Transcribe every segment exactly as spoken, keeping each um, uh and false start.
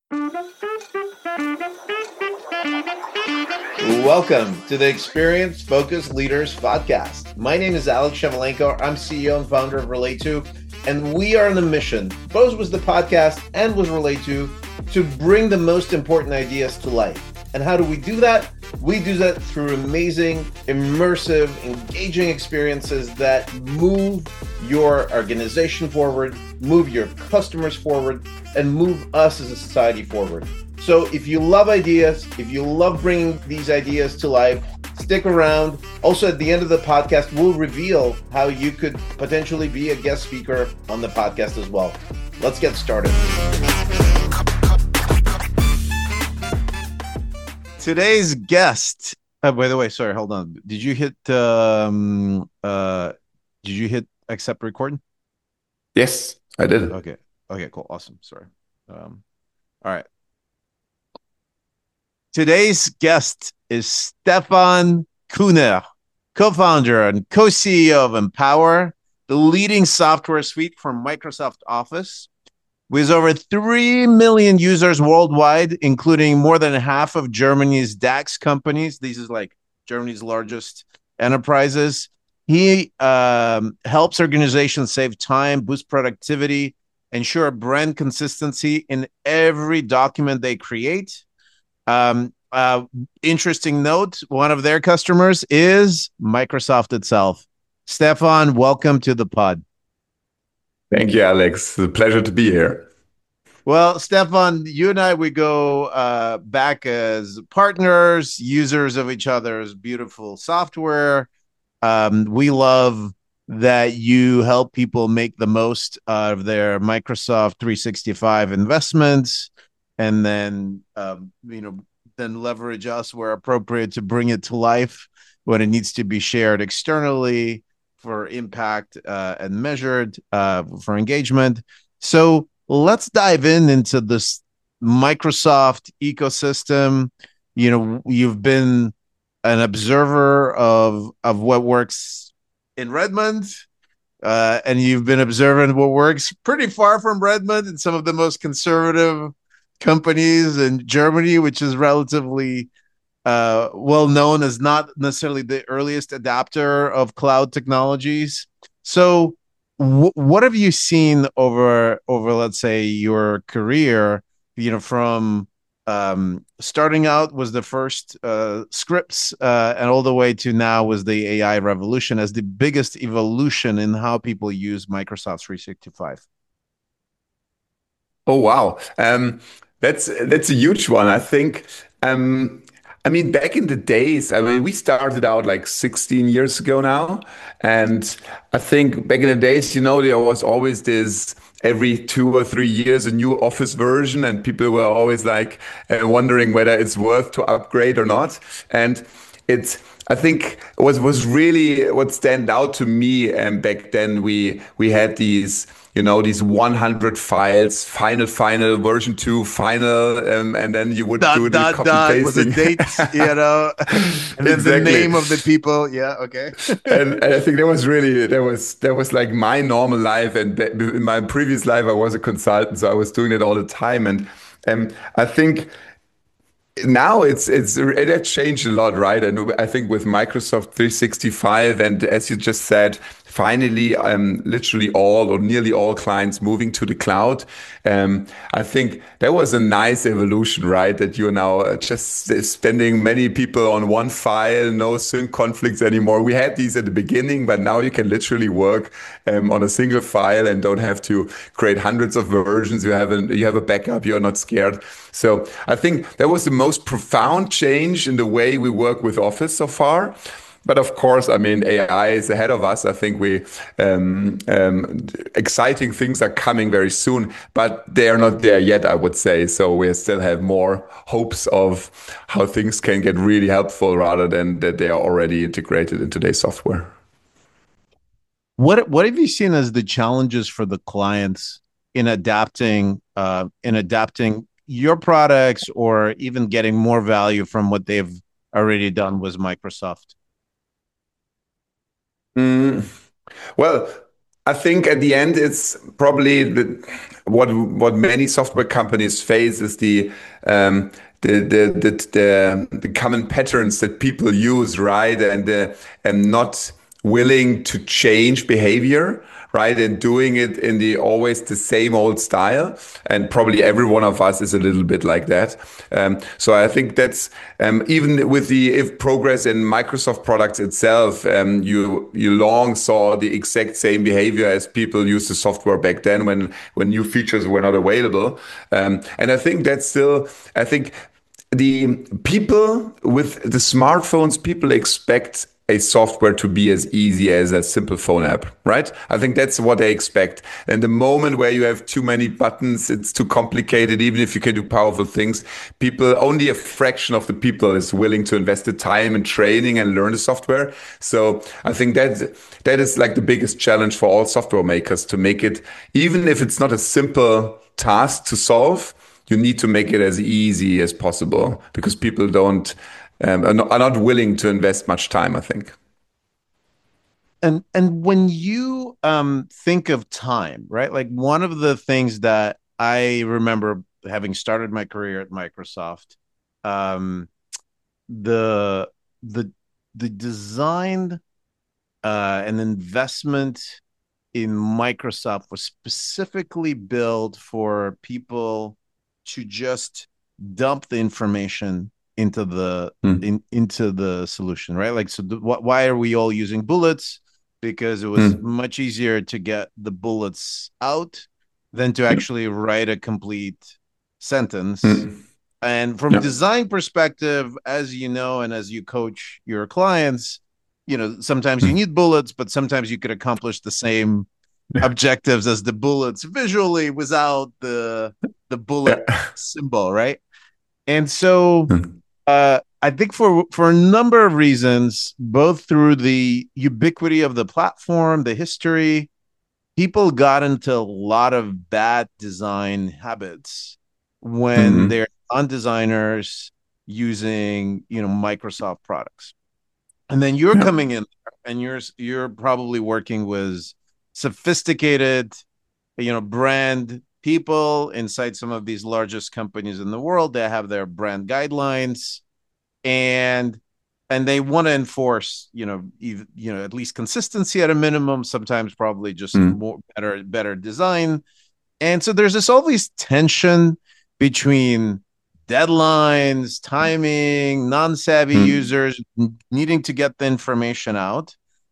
Welcome to the Experience Focused Leaders Podcast. My name is Alex Shevelenko. I'm C E O and founder of Relay2, and we are on a mission, both with the podcast and with Relay2, to bring the most important ideas to life. And how do we do that? We do that through amazing, immersive, engaging experiences that move your organization forward, move your customers forward, and move us as a society forward. So if you love ideas, if you love bringing these ideas to life, stick around. Also, at the end of the podcast, we'll reveal how you could potentially be a guest speaker on the podcast as well. Let's get started. Today's guest, uh, by the way, sorry, hold on. Did you hit, um, uh, did you hit accept recording? Yes, I did. Okay. Okay, cool. Awesome. Sorry. Um, all right. Today's guest is Stefan Kuhner, co-founder and co-C E O of Empower, the leading software suite for Microsoft Office. With over three million users worldwide, including more than half of Germany's DAX companies. These is like Germany's largest enterprises. He um, helps organizations save time, boost productivity, ensure brand consistency in every document they create. Um, uh, interesting note, one of their customers is Microsoft itself. Stefan, welcome to the pod. Thank you, Alex. It's a pleasure to be here. Well, Stefan, you and I, we go uh, back as partners, users of each other's beautiful software. Um, we love that you help people make the most of their Microsoft three sixty-five investments, and then um, you know, then leverage us where appropriate to bring it to life when it needs to be shared externally for impact uh, and measured uh, for engagement. So let's dive in into this Microsoft ecosystem. You know, you've been an observer of of what works in Redmond, uh, and you've been observing what works pretty far from Redmond in some of the most conservative companies in Germany, which is relatively uh, well known as not necessarily the earliest adapter of cloud technologies. So, w- what have you seen over over let's say your career? You know, from um, starting out was the first uh, scripts, uh, and all the way to now was the A I revolution as the biggest evolution in how people use Microsoft three sixty-five. Oh, wow. Um, that's that's a huge one. I think, um, I mean, back in the days, I mean, we started out like sixteen years ago now. And I think back in the days, you know, there was always this every two or three years a new Office version, and people were always like uh, wondering whether it's worth to upgrade or not. And it's I think was was really what stand out to me. And back then we we had these you know these one hundred files, final final version two final, um, and then you would do Dot the dot copy dot was a pasting. date, you know, and then the Exactly. name of the people. Yeah, okay. and, and I think that was really that was that was like my normal life. And be- in my previous life, I was a consultant, so I was doing it all the time. And um, I think now it's it's it has changed a lot, right? And I think with Microsoft three sixty-five, and as you just said, finally, um, literally all or nearly all clients moving to the cloud. Um, I think that was a nice evolution, right? That you're now uh, just spending many people on one file, no sync conflicts anymore. We had these at the beginning, but now you can literally work um, on a single file and don't have to create hundreds of versions. You have a you have a backup. You're not scared. So I think that was the most profound change in the way we work with Office so far. But of course, I mean, A I is ahead of us. I think we um, um, exciting things are coming very soon, but they are not there yet, I would say. So we still have more hopes of how things can get really helpful rather than that they are already integrated into their software. What what have you seen as the challenges for the clients in adapting uh, in adapting your products or even getting more value from what they've already done with Microsoft? Mm, well, I think at the end, it's probably the, what what many software companies face is the um, the, the the the the common patterns that people use, right? And the, and not willing to change behavior, right? And doing it in the always the same old style. And probably every one of us is a little bit like that. Um, so I think that's um, even with the if progress in Microsoft products itself, um, you you long saw the exact same behavior as people used the software back then when when new features were not available. Um, and I think that's still, I think the people with the smartphones, people expect a software to be as easy as a simple phone app, right? I think that's what they expect. And the moment where you have too many buttons, it's too complicated, even if you can do powerful things, people, only a fraction of the people is willing to invest the time in training and learn the software. So I think that that is like the biggest challenge for all software makers, to make it, even if it's not a simple task to solve, you need to make it as easy as possible, because people don't um, are, not, are not willing to invest much time, I think. And and when you um think of time, right? Like one of the things that I remember having started my career at Microsoft, um, the the the design uh, and investment in Microsoft was specifically built for people to just dump the information into the Mm, in into the solution, right? Like, so the, wh- why are we all using bullets? Because it was mm, much easier to get the bullets out than to yeah, actually write a complete sentence. mm, And from yeah, design perspective, as you know, and as you coach your clients, you know, sometimes you mm, need bullets, but sometimes you could accomplish the same yeah, objectives as the bullets visually without the the bullet yeah, symbol, right? And so mm, uh I think for for a number of reasons, both through the ubiquity of the platform, the history, people got into a lot of bad design habits when mm, they're on designers using, you know, Microsoft products. And then you're yeah, coming in there and you're you're probably working with sophisticated, you know, brand people inside some of these largest companies in the world. They have their brand guidelines, and and they want to enforce, you know, you know, at least consistency at a minimum, sometimes probably just mm, more better better design. And so there's this always tension between deadlines, timing, non-savvy mm, users needing to get the information out,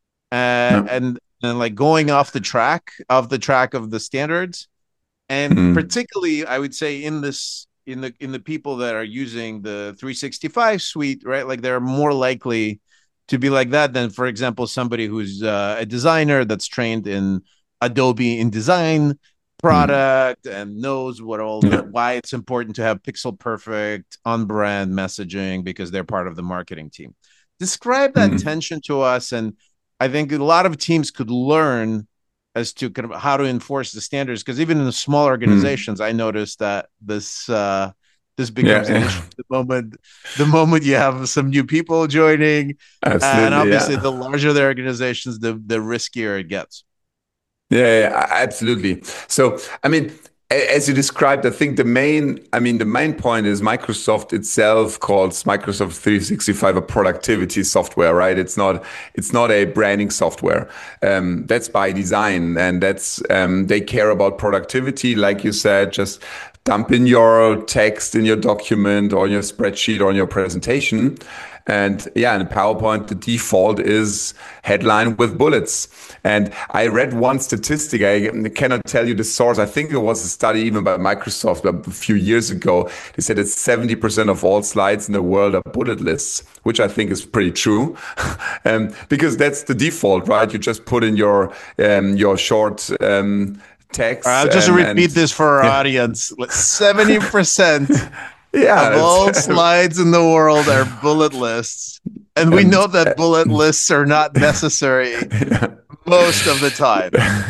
uh, yeah, and and like going off the track of the track of the standards. And mm, particularly, I would say in this in the in the people that are using the three sixty-five suite, right? Like they're more likely to be like that than, for example, somebody who's uh, a designer that's trained in Adobe InDesign mm, product and knows what all the yeah, why it's important to have pixel perfect on brand messaging because they're part of the marketing team. Describe that mm, tension to us, and I think a lot of teams could learn as to kind of how to enforce the standards, because even in the small mm, organizations I noticed that this uh this yeah, becomes an issue yeah, the moment the moment you have some new people joining, uh, and absolutely, obviously the yeah. larger the organizations, the the riskier it gets. Yeah, yeah, yeah, absolutely. So, I mean, a- as you described, I think the main, I mean, the main point is Microsoft itself calls Microsoft three sixty-five a productivity software, right? It's not, it's not a branding software. Um, that's by design, and that's um, they care about productivity, like you said. Just dump in your text in your document or in your spreadsheet or in your presentation. And yeah, in PowerPoint, the default is headline with bullets. And I read one statistic. I cannot tell you the source. I think it was a study even by Microsoft a few years ago. They said that seventy percent of all slides in the world are bullet lists, which I think is pretty true. um, because that's the default, right? You just put in your um, your short um, text I'll just and repeat and this for our yeah. audience. seventy percent Yeah, of it's all slides in the world are bullet lists, and we and know that bullet lists are not necessary yeah. most of the time.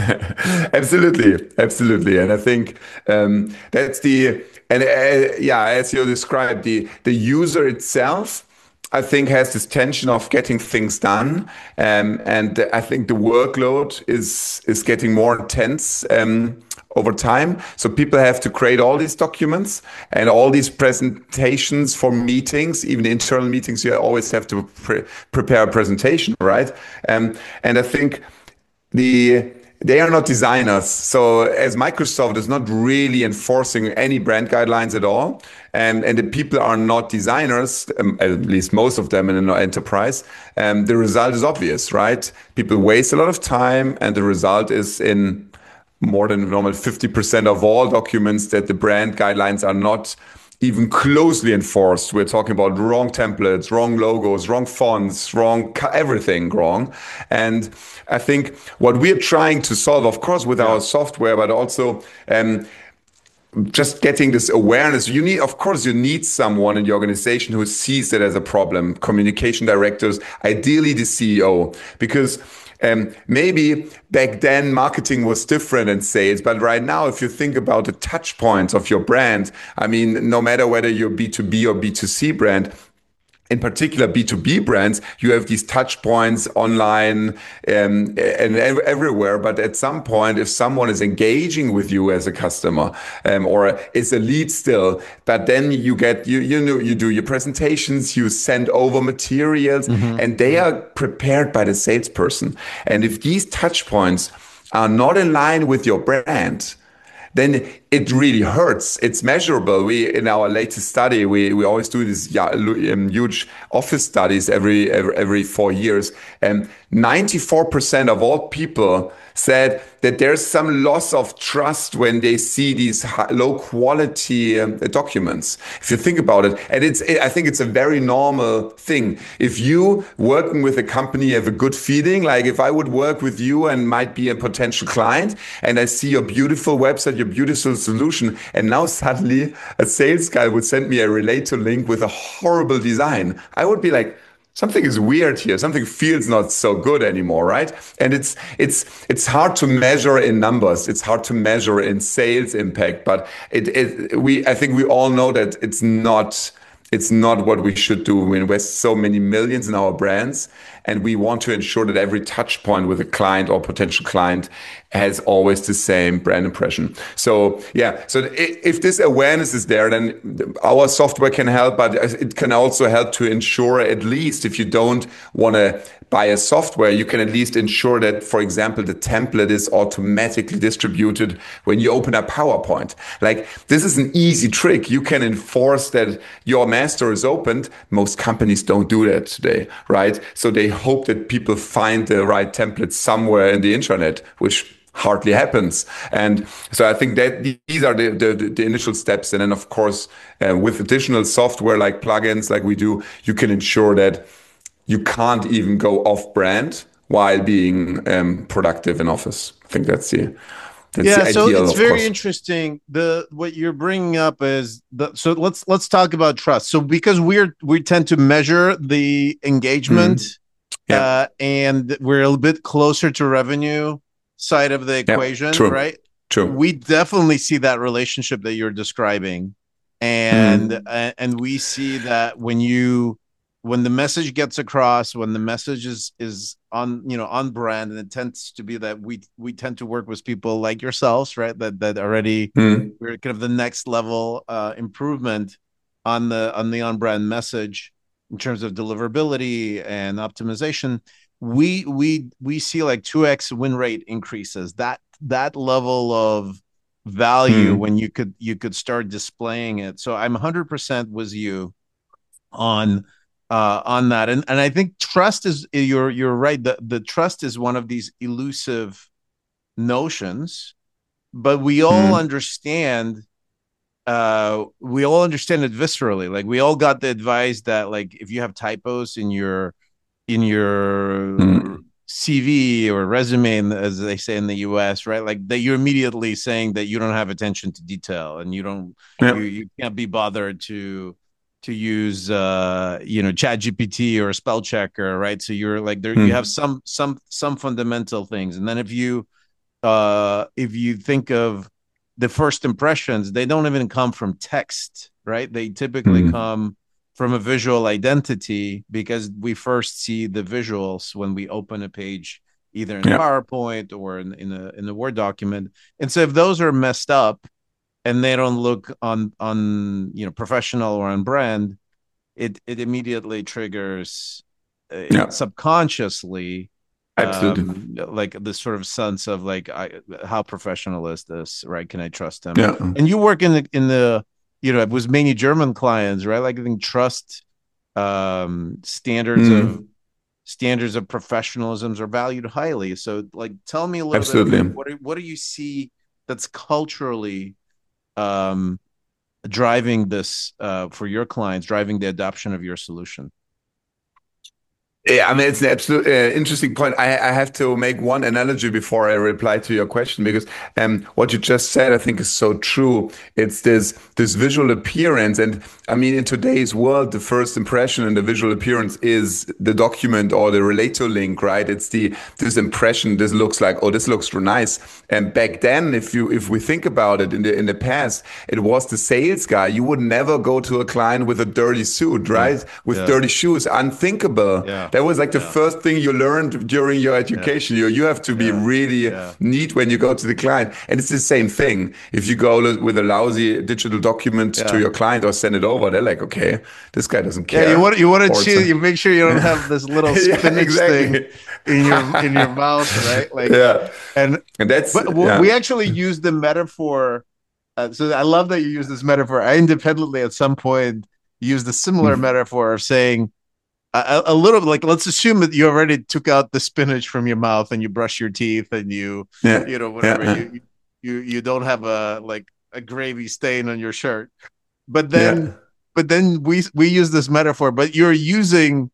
Absolutely, absolutely, and I think um, that's the and uh, yeah, as you described, the the user itself. I think, has this tension of getting things done, um, and I think the workload is is getting more intense um, over time. So people have to create all these documents and all these presentations for meetings, even internal meetings. You always have to pre prepare a presentation, right? Um, and I think the they are not designers. So as Microsoft is not really enforcing any brand guidelines at all, and, and the people are not designers, um, at least most of them in an enterprise, um, the result is obvious, right? People waste a lot of time, and the result is in more than normal fifty percent of all documents that the brand guidelines are not even closely enforced. We're talking about wrong templates, wrong logos, wrong fonts, wrong everything wrong. And I think what we're trying to solve, of course, with yeah. our software, but also um, just getting this awareness. You need, of course, you need someone in the organization who sees it as a problem. Communication directors, ideally the C E O, because Um, maybe back then marketing was different in sales, but right now, if you think about the touch points of your brand, I mean, no matter whether you're B two B or B two C brand, in particular B two B brands, you have these touch points online um, and ev everywhere. But at some point, if someone is engaging with you as a customer um, or is a lead still, but then you get, you, you know, you do your presentations, you send over materials, mm-hmm. and they are prepared by the salesperson. And if these touch points are not in line with your brand, then it really hurts. It's measurable. We, in our latest study, we, we always do these um, huge office studies every, every, every four years. And ninety-four percent of all people said that there's some loss of trust when they see these high, low quality um, documents. If you think about it, and it's, I think it's a very normal thing. If you working with a company have a good feeling, like if I would work with you and might be a potential client, and I see your beautiful website, your beautiful solution, and now suddenly a sales guy would send me a Relator link with a horrible design, I would be like, something is weird here. Something feels not so good anymore, right? And it's it's it's hard to measure in numbers. It's hard to measure in sales impact. But it, it we I think we all know that it's not it's not what we should do. We invest so many millions in our brands, and we want to ensure that every touch point with a client or potential client has always the same brand impression. So yeah, so if this awareness is there, then our software can help, but it can also help to ensure, at least if you don't want to buy a software, you can at least ensure that, for example, the template is automatically distributed when you open up PowerPoint. Like, this is an easy trick. You can enforce that your master is opened. Most companies don't do that today, right? So they hope that people find the right template somewhere in the intranet, which hardly happens. And so I think that these are the, the, the initial steps. And then, of course, uh, with additional software like plugins like we do, you can ensure that you can't even go off brand while being um, productive in office. I think that's the that's yeah. The so ideal, it's very course. interesting. The what you're bringing up is the so let's let's talk about trust. So because we're we tend to measure the engagement, mm-hmm. yeah. uh, and we're a little bit closer to revenue side of the equation, yeah, true, right? True. We definitely see that relationship that you're describing, and mm. uh, and we see that when you when the message gets across, when the message is is on you know on brand, and it tends to be that we we tend to work with people like yourselves, right? That that already mm. we're kind of the next level uh, improvement on the on the on brand message in terms of deliverability and optimization. We we we see like two X win rate increases. That that level of value mm. when you could you could start displaying it. So I'm one hundred percent with you on uh, on that, and and I think trust is you're you're right. The the trust is one of these elusive notions, but we all mm. understand. Uh, we all understand it viscerally. Like we all got the advice that like if you have typos in your in your mm. C V or resume, as they say in the U S, right? Like that you're immediately saying that you don't have attention to detail and you don't, yep. you, you can't be bothered to, to use, uh, you know, ChatGPT or a spell checker, right? So you're like there, mm. you have some, some, some fundamental things. And then if you, uh, if you think of the first impressions, they don't even come from text, right? They typically mm. come from a visual identity, because we first see the visuals when we open a page, either in Yeah, PowerPoint or in, in a in a Word document. And so if those are messed up and they don't look on on you know professional or on brand, it it immediately triggers uh, yeah, subconsciously absolutely. um like this sort of sense of like, I how professional is this, right? Can I trust him? Yeah. And you work in the in the you know it was mainly German clients, right? Like I think trust um standards of Mm, standards of professionalism are valued highly. So like tell me a little bit of like absolutely. what do, what do you see that's culturally um driving this uh for your clients, driving the adoption of your solution? Yeah, I mean, it's an absolute uh, interesting point. I, I have to make one analogy before I reply to your question, because um, what you just said, I think, is so true. It's this this visual appearance, and I mean, in today's world, the first impression and the visual appearance is the document or the relator link, right? It's the this impression. This looks like, oh, this looks nice. And back then, if you if we think about it, in the in the past, it was the sales guy. You would never go to a client with a dirty suit, Yeah, right? With yeah, dirty shoes, unthinkable. yeah, That was like the yeah, first thing you learned during your yeah, education. You, you have to be yeah, really yeah, neat when you go to the client. And it's the same thing. If you go with a lousy digital document to yeah. your client or send it over, they're like, okay, this guy doesn't Yeah, you care. want you want to Or it's choose. a, You make sure you don't have this little yeah, spinach thing exactly. in your in your mouth, right? Like, Yeah. and And that's, but w- yeah. we actually use the metaphor. Uh, so I love that you use this metaphor. I independently at some point used a similar metaphor of saying a, a little like, let's assume that you already took out the spinach from your mouth and you brush your teeth and you Yeah. you know Yeah. whatever Yeah. you you you don't have a like a gravy stain on your shirt. But then Yeah. but then we we use this metaphor, but you're using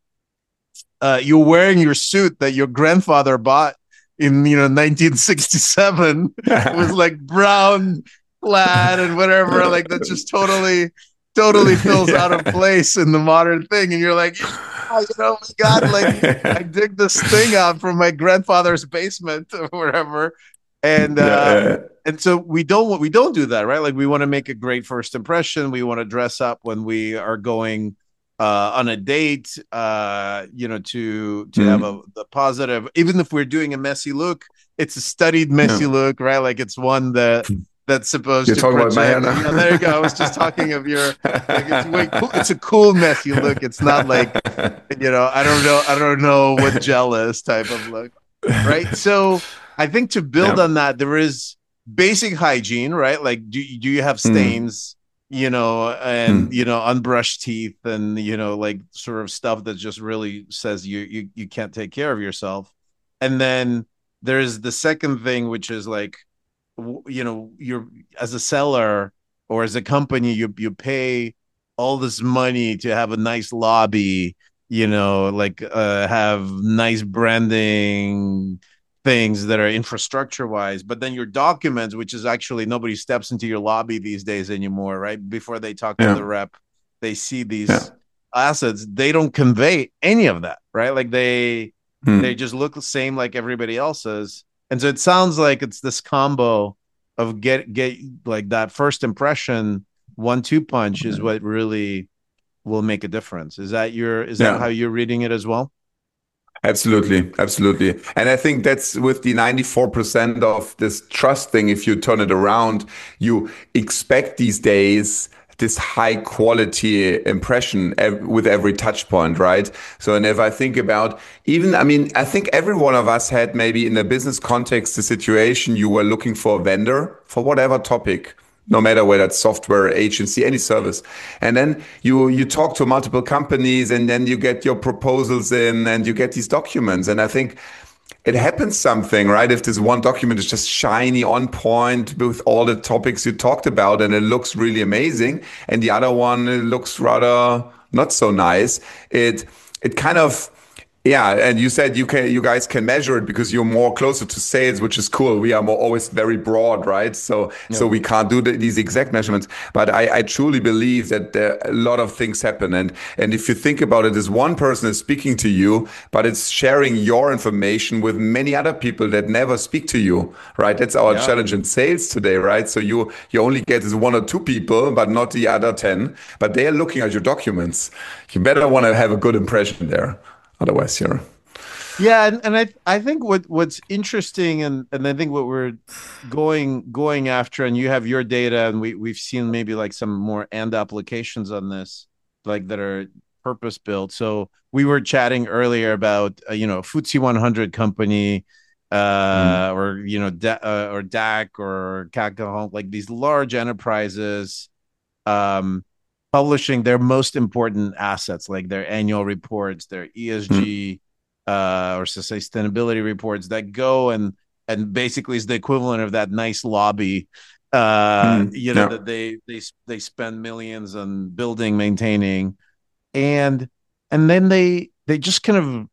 uh, you're wearing your suit that your grandfather bought in you know nineteen sixty-seven. It was like brown plaid and whatever, like that just totally totally feels out of Yeah. place in the modern thing. And you're like, oh, you know, my God, like I dig this thing out from my grandfather's basement or whatever. And Yeah. uh Yeah. and so we don't we don't do that, right? Like we want to make a great first impression. We want to dress up when we are going uh, on a date, uh, you know, to to have a Mm. the positive. Even if we're doing a messy look, it's a studied messy Yeah. look, right? Like it's one that that's supposed You're to talking about my hair project. now. Yeah, there you go. I was just talking of your like it's way cool. It's a cool messy look. It's not like you know I don't know I don't know what gel is type of look, right? So I think to build Yeah. on that, there is basic hygiene, right? Like, do do you have Mm. stains, you know, and you Mm. know, unbrushed teeth, and you know, like sort of stuff that just really says you you you can't take care of yourself. And then there's the second thing, which is like, you know, you're as a seller or as a company, you you pay all this money to have a nice lobby, you know, like uh, have nice branding things that are infrastructure wise, but then your documents, which is actually nobody steps into your lobby these days anymore, right? Before they talk to the Yeah. rep, they see Yeah. these assets, they don't convey any of that, right? Like they they Mm. just look the same like everybody else's. And so it sounds like it's this combo of get get like that first impression one two punch is what really will make a difference. Is that your is that how Yeah. you're reading it as well? Absolutely, absolutely. And I think that's with the ninety-four percent of this trust thing, if you turn it around, you expect these days this high quality impression ev- with every touch point, right? So, and if I think about even, I mean, I think every one of us had maybe in a business context the situation you were looking for a vendor for whatever topic, no matter whether it's software, agency, any service. And then you you talk to multiple companies, and then you get your proposals in, and you get these documents. And I think it happens something, right? If this one document is just shiny, on point with all the topics you talked about, and it looks really amazing, and the other one it looks rather not so nice, it it kind of Yeah, and you said you can, you guys can measure it because you're more closer to sales, which is cool. We are more always very broad, right? So, so Yep. we can't do the, these exact measurements. But I, I truly believe that there, a lot of things happen, and and if you think about it, this one person is speaking to you, but it's sharing your information with many other people that never speak to you, right? That's our Yeah. challenge in sales today, right? So you you only get this one or two people, but not the other ten. But they are looking at your documents. You better want to have a good impression there. Otherwise, you're. Yeah, and, and I I think what what's interesting, and and I think what we're going going after, and you have your data, and we we've seen maybe like some more end applications on this, like that are purpose built. So we were chatting earlier about uh, you know, F T S E one hundred company, Mm, uh, or you know, da, uh, or D A C or Kakao, like these large enterprises, um, publishing their most important assets, like their annual reports, their mm, E S G, uh, or sustainability reports that go and and basically is the equivalent of that nice lobby, uh, mm, you know, yeah. that they they they spend millions on building, maintaining, and and then they they just kind of,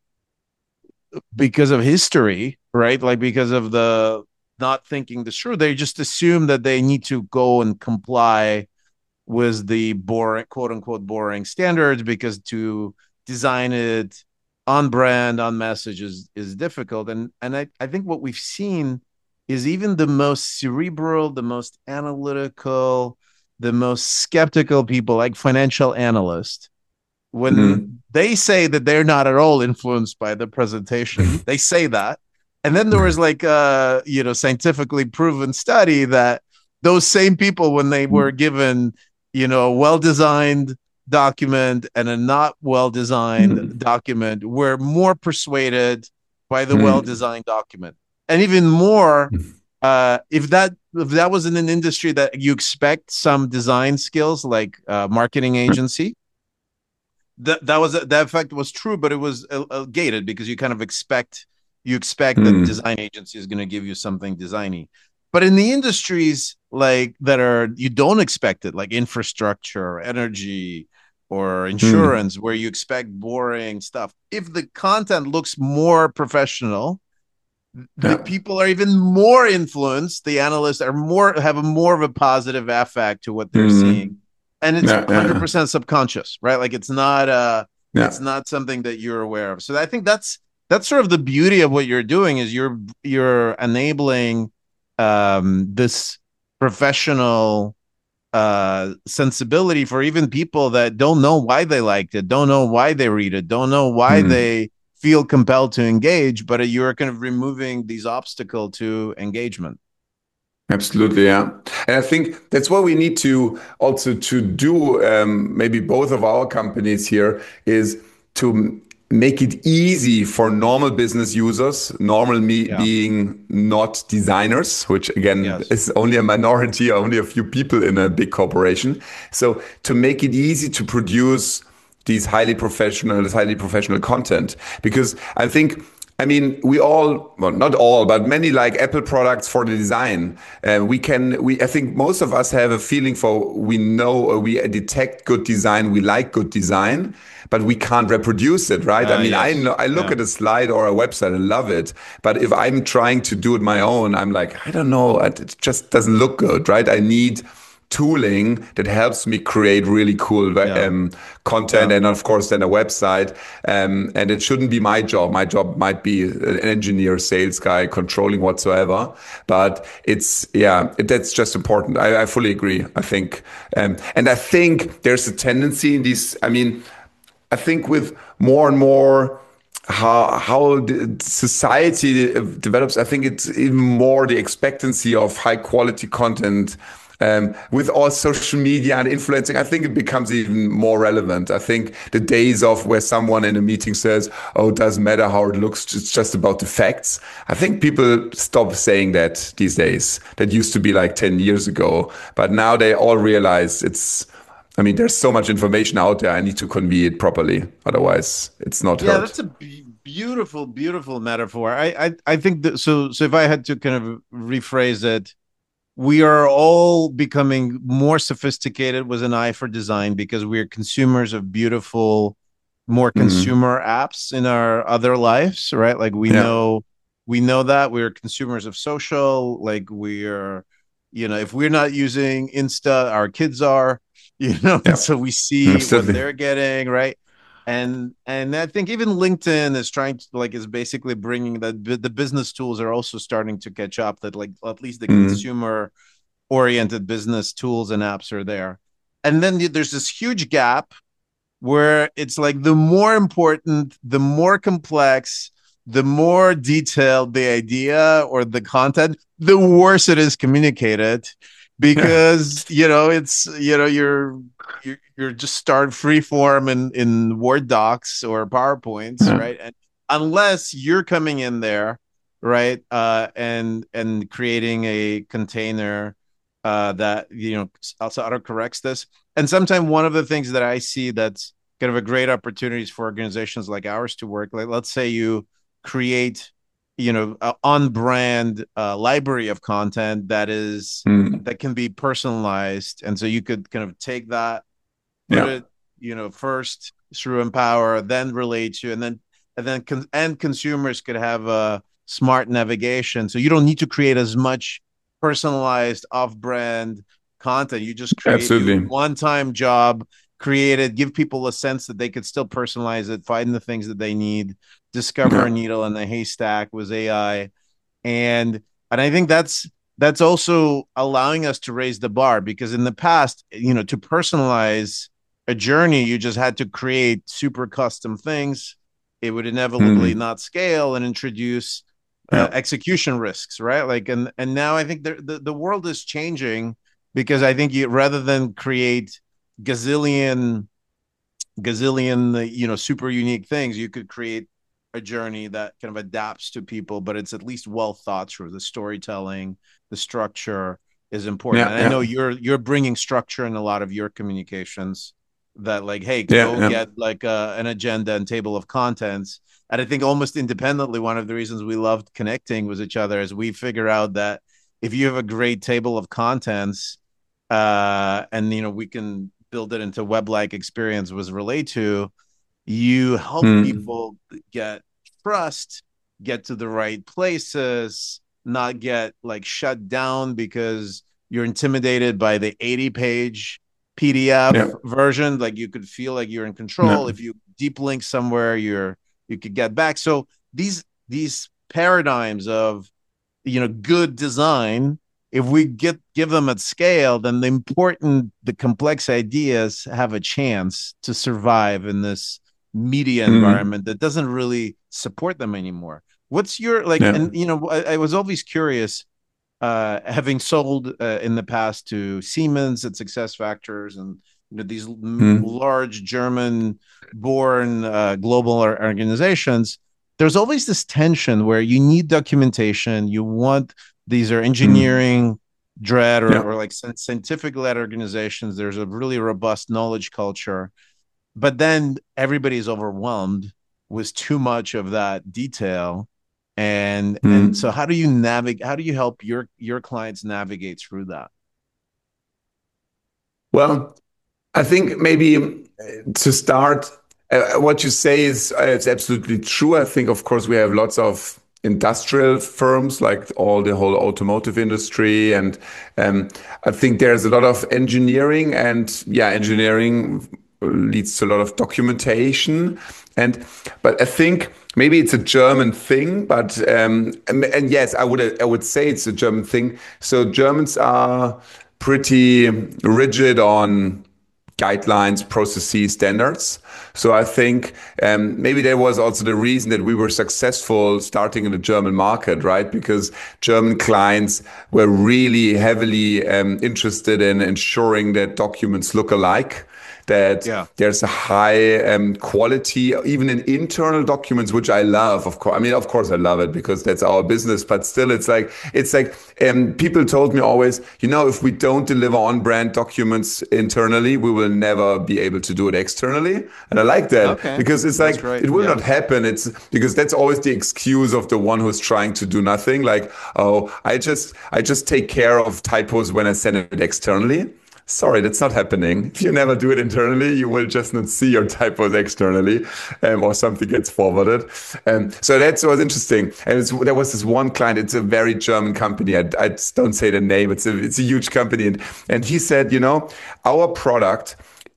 because of history, right? Like because of the not thinking this through, they just assume that they need to go and comply was the boring, quote unquote, boring standards, because to design it on brand, on message is is difficult. And and I, I think what we've seen is even the most cerebral, the most analytical, the most skeptical people, like financial analysts, Mm, when they say that they're not at all influenced by the presentation, they say that. And then there was like a, you know, scientifically proven study that those same people, when they were given, you know, a well-designed document and a not well-designed mm, document, were more persuaded by the mm, well-designed document. And even more, uh, if that if that was in an industry that you expect some design skills, like uh, marketing agency, that that was that effect was true, but it was uh, uh, gated, because you kind of expect you expect that mm, design agency is going to give you something designy. But in the industries like that are you don't expect it, like infrastructure, or energy, or mm. insurance, where you expect boring stuff, if the content looks more professional, the Yeah, people are even more influenced. The analysts are more have a more of a positive affect to what they're seeing, mm, and it's yeah, yeah, one hundred percent subconscious, right? Like it's not uh it's yeah. not something that you're aware of. So I think that's that's sort of the beauty of what you're doing, is you're you're enabling um this professional uh sensibility for even people that don't know why they liked it, don't know why they read it, don't know why Mm. they feel compelled to engage, but you're kind of removing these obstacle to engagement. Absolutely, yeah. And I think that's what we need to also to do. Um, maybe both of our companies here is to m- make it easy for normal business users, normal me Yeah. being not designers, which again Yes. is only a minority, only a few people in a big corporation. So to make it easy to produce these highly professional, this highly professional content, because I think. I mean, we all, well, not all, but many like Apple products for the design. Uh, we can, we, I think most of us have a feeling for, we know or we detect good design, we like good design, but we can't reproduce it, right? I Uh mean, I yes. know, I look Yeah. at a slide or a website and love it, but if I'm trying to do it my own, I'm like, I don't know, it just doesn't look good, right? I need tooling that helps me create really cool Yeah. um, content Yeah. and of course then a website um, and it shouldn't be my job. My job might be an engineer, sales guy, controlling whatsoever, but it's yeah it, that's just important. I, I fully agree. I think um, and I think there's a tendency in these, I mean, I think with more and more how how the society develops, I think it's even more the expectancy of high quality content. Um, with all social media and influencing, I think it becomes even more relevant. I think the days of where someone in a meeting says, "Oh, it doesn't matter how it looks; it's just about the facts." I think people stop saying that these days. That used to be like ten years ago, but now they all realize it's. I mean, there's so much information out there. I need to convey it properly. Otherwise, it's not Yeah, heard. that's a b- beautiful, beautiful metaphor. I, I, I think that so. So if I had to kind of rephrase it, we are all becoming more sophisticated with an eye for design, because we are consumers of beautiful more Mm. consumer apps in our other lives, right? Like we Yeah. know we know that we're consumers of social, like we're, you know, if we're not using Insta, our kids are, you know, and Yeah. so we see what Absolutely. they're getting, right? And and I think even LinkedIn is trying to like is basically bringing that the business tools are also starting to catch up, that like at least the Mm. consumer oriented business tools and apps are there. And then there's this huge gap where it's like the more important, the more complex, the more detailed the idea or the content, the worse it is communicated, Yeah. because you know it's you know you're you're, you're just start free form in in Word docs or PowerPoints, Yeah. right? And unless you're coming in there, right, uh, and and creating a container uh, that you know also auto corrects this. And sometimes one of the things that I see that's kind of a great opportunities for organizations like ours to work, like let's say you create, you know, a on brand uh, library of content that is Mm. that can be personalized, and so you could kind of take that, put Yeah. it, you know, first through Empower, then relate to, and then and then con- and consumers could have a smart navigation, so you don't need to create as much personalized off-brand content. You just create you Absolutely. one-time job, create it, give people a sense that they could still personalize it, find the things that they need, discover a Yeah. needle in the haystack with A I. and and I think that's that's also allowing us to raise the bar, because in the past, you know, to personalize a journey, you just had to create super custom things. It would inevitably Mm. not scale and introduce uh, Yeah. execution risks, right? Like, and and now I think the, the the world is changing, because I think you, rather than create gazillion gazillion, you know, super unique things, you could create a journey that kind of adapts to people, but it's at least well thought through. The storytelling, the structure is important. Yeah. And I know Yeah. you're you're bringing structure in a lot of your communications, that like, hey, Yeah. go Yeah. get like uh, an agenda and table of contents. And I think almost independently, one of the reasons we loved connecting with each other is we figure out that if you have a great table of contents, uh, and you know we can build it into web-like experience with Relate to, you help Mm. people get trust, get to the right places, not get like shut down because you're intimidated by the eighty page P D F Yeah. version. Like you could feel like you're in control. Yeah. If you deep link somewhere, you're you could get back. So these these paradigms of, you know, good design, if we get give them at scale, then the important the complex ideas have a chance to survive in this media Mm. environment that doesn't really support them anymore. What's your like, Yeah. and you know, i, I was always curious, uh having sold uh, in the past to Siemens at Success Factors, and you know these m- Mm. large German born uh, global organizations, there's always this tension where you need documentation, you want, these are Mm. engineering dread, or, Yeah. or like scientific led organizations, there's a really robust knowledge culture, but then everybody's overwhelmed with too much of that detail. And and so Mm. how do you navigate, how do you help your your clients navigate through that? Well, I think maybe uh, to start, uh, what you say is uh, it's absolutely true. I think, of course, we have lots of industrial firms, like all the whole automotive industry, and um, I think there's a lot of engineering, and yeah, engineering leads to a lot of documentation, and but I think maybe it's a German thing, but um, and, and yes, I would I would say it's a German thing. So Germans are pretty rigid on guidelines, processes, standards. So I think um, maybe that was also the reason that we were successful starting in the German market, right? Because German clients were really heavily um, interested in ensuring that documents look alike, that Yeah. there's a high um, quality, even in internal documents, which I love. Of course, I mean, of course, I love it because that's our business. But still, it's like it's like um, people told me always, you know, if we don't deliver on-brand documents internally, we will never be able to do it externally. And I like that Okay, because it's that's like great. it will Yeah. not happen. It's because that's always the excuse of the one who's trying to do nothing. Like, oh, I just I just take care of typos when I send it externally. sorry, that's not happening. If you never do it internally, you will just not see your typos externally, um, or something gets forwarded. Um, so that's was interesting. And it's, there was this one client. It's a very German company. I, I don't say the name. It's a it's a huge company, and and he said, you know, our product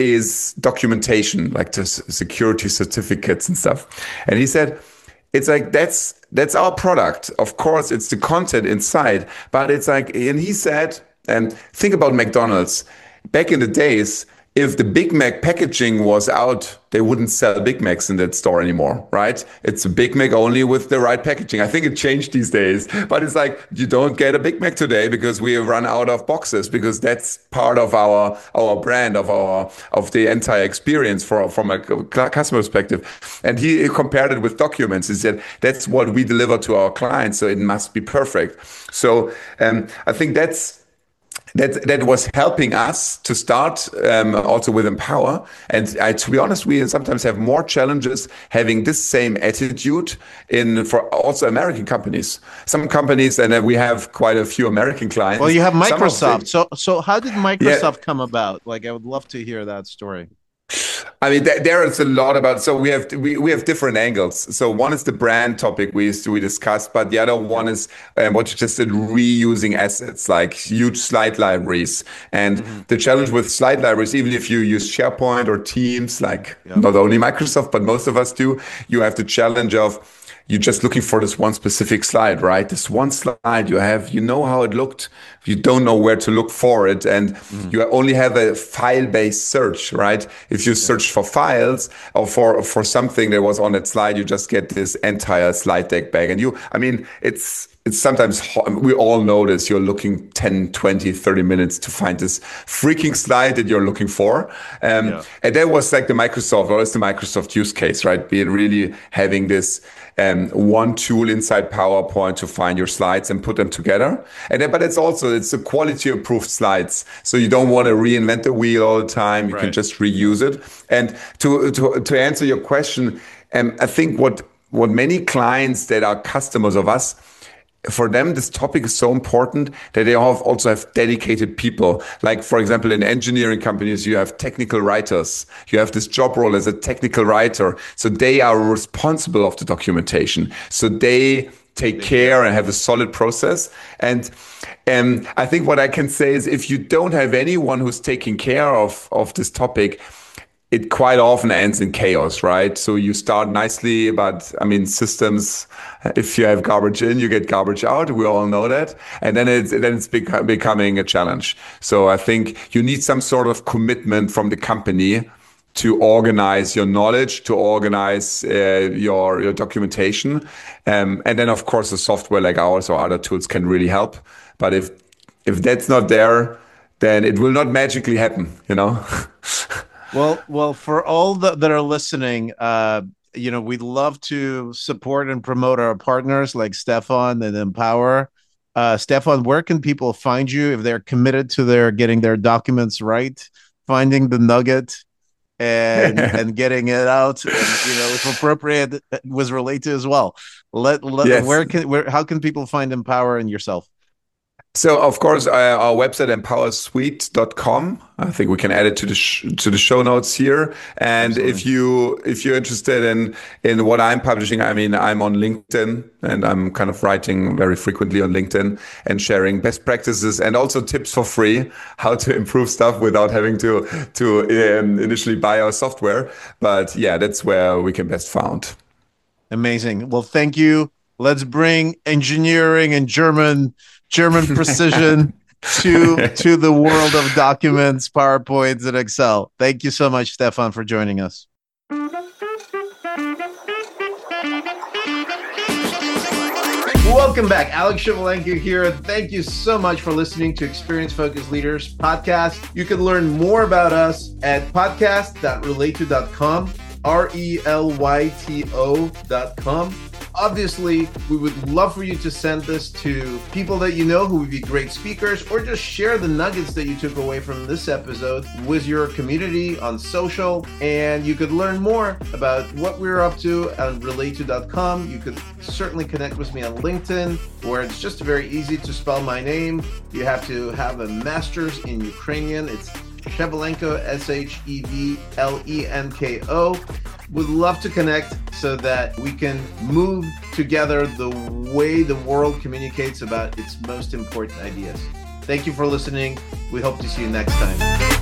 is documentation, like the security certificates and stuff. And he said, it's like, that's that's our product. Of course, it's the content inside, but it's like, and he said, and think about McDonald's. Back in the days, if the Big Mac packaging was out, they wouldn't sell Big Macs in that store anymore, right? It's a Big Mac only with the right packaging. I think it changed these days, but it's like, you don't get a Big Mac today because we have run out of boxes, because that's part of our our brand, of our of the entire experience for from a customer perspective. And he compared it with documents. He said, that's what we deliver to our clients, so it must be perfect. So um, I think that's That that was helping us to start um, also with Empower. And I, to be honest, we sometimes have more challenges having this same attitude in for also American companies. Some companies, and we have quite a few American clients. Well, you have Microsoft. Them, so so how did Microsoft yeah. come about? Like, I would love to hear that story. I mean, there, there is a lot about. So we have we, we have different angles. So one is the brand topic we we discussed, but the other one is um, what you just said, reusing assets like huge slide libraries. And mm-hmm. the challenge with slide libraries, even if you use SharePoint or Teams, like yep. not only Microsoft, but most of us do, you have the challenge of, you're just looking for this one specific slide, right? This one slide you have, you know how it looked, you don't know where to look for it. And mm. you only have a file-based search, right? If you search yeah. for files or for, for something that was on that slide, you just get this entire slide deck back. And you, I mean, it's, it's sometimes, we all know this, you're looking ten, twenty, thirty minutes to find this freaking slide that you're looking for. Um, yeah. And that was like the Microsoft, or it's the Microsoft use case, right? Be it really having this um, one tool inside PowerPoint to find your slides and put them together. And then, but it's also, it's a quality approved slides. So you don't want to reinvent the wheel all the time. You right. can just reuse it. And to, to, to answer your question, um, I think what, what many clients that are customers of us, for them, this topic is so important that they have also have dedicated people. Like, for example, in engineering companies, you have technical writers. You have this job role as a technical writer. So they are responsible of the documentation. So they take care and have a solid process. And um, I think what I can say is, if you don't have anyone who's taking care of, of this topic, it quite often ends in chaos, right? So you start nicely, but I mean, systems, if you have garbage in, you get garbage out. We all know that. And then it's, then it's bec- becoming a challenge. So I think you need some sort of commitment from the company to organize your knowledge, to organize uh, your, your documentation. Um, and then of course, a software like ours or other tools can really help. But if, if that's not there, then it will not magically happen, you know? Well, well, for all the, that are listening, uh, you know, we'd love to support and promote our partners like Stefan and Empower. Uh, Stefan, where can people find you if they're committed to their getting their documents right, finding the nugget, and and getting it out? And, you know, if appropriate, it was related as well. Let, let yes. where can where how can people find Empower and yourself? So, of course, uh, our website, empower suite dot com. I think we can add it to the sh- to the show notes here. And Absolutely. if you if you're interested in in what I'm publishing, I mean, I'm on LinkedIn, and I'm kind of writing very frequently on LinkedIn and sharing best practices and also tips for free, how to improve stuff without having to to um, initially buy our software. But yeah, that's where we can best found. Amazing. Well, thank you. Let's bring engineering and German. German precision to to the world of documents, PowerPoints, and Excel. Thank you so much, Stefan, for joining us. Welcome back. Alex Shevelenko here. Thank you so much for listening to Experience Focused Leaders podcast. You can learn more about us at podcast dot relato dot com, R E L Y T O dot com. obviously, we would love for you to send this to people that you know who would be great speakers, or just share the nuggets that you took away from this episode with your community on social. And you could learn more about what we're up to on relate to dot com. You could certainly connect with me on LinkedIn, where it's just very easy to spell my name. You have to have a master's in Ukrainian. It's Shevlenko, S H E V L E N K O. Would love to connect so that we can move together the way the world communicates about its most important ideas. Thank you for listening. We hope to see you next time.